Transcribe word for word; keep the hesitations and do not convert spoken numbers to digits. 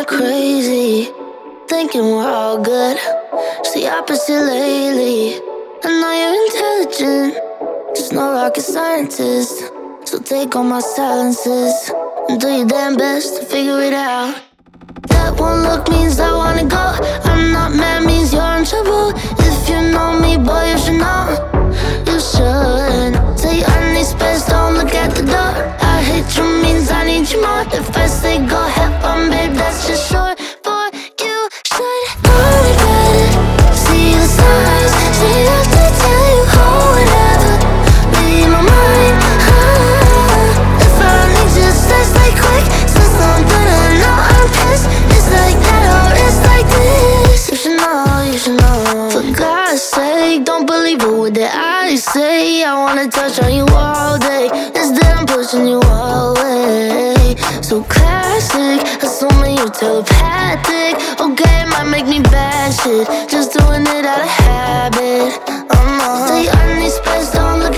crazy, thinking we're all good. It's the opposite lately. I know you're intelligent, just no rocket scientist. So take all my silences and do your damn best to figure it out. That one look means I wanna go. I'm not mad means you're in trouble. If you know me, boy, you should know. You should. Say I need space, don't look at the door. I hate you means I need you more. If I say go have fun, babe, that's just short for you should know it better. See the signs, say not to tell you oh whatever. Be my mind, ah. If I need you, just like quick, say something I know I'm pissed. It's like that or it's like this. You should know, you should know. For God's sake, don't believe a word that I say. I wanna touch on you all day. Instead I'm pushing you away. So classic, assuming you're telepathic. Okay, it might make me bad shit, just doing it out of habit. I'm on. Say I need space, don't look